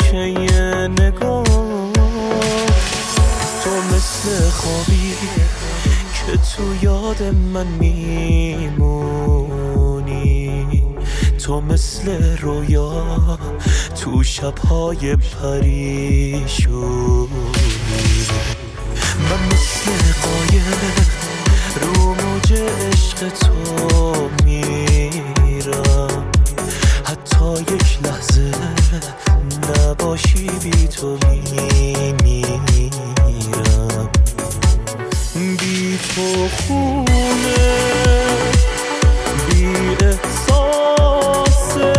که یه نگاه، تو مثل خوابی که تو یاد من میمونی، تو مثل رویا تو شبهای پریشونی. من مثل قایق رو موج عشق تو میرم، حتی یک لحظه نباشی بی تو میمیرم. بی تو خونه بی احساسه،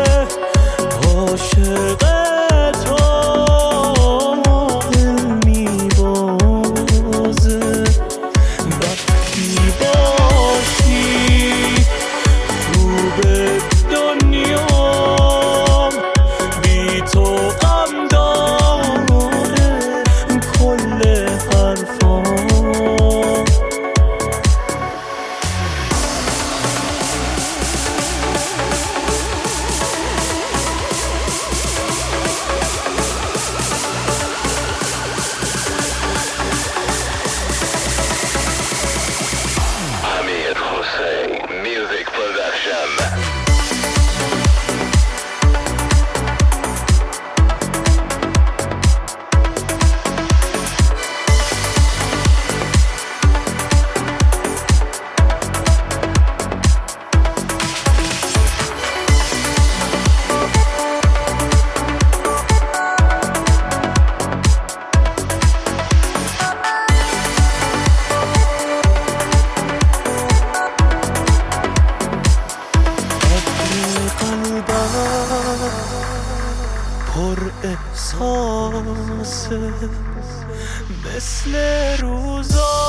عاشق تو دل میبازه. وقتی باشی خوبه دنیام، بی تو غم داره کل حرفام. Amir Hossein Music Production. پر احساسه مثل روزا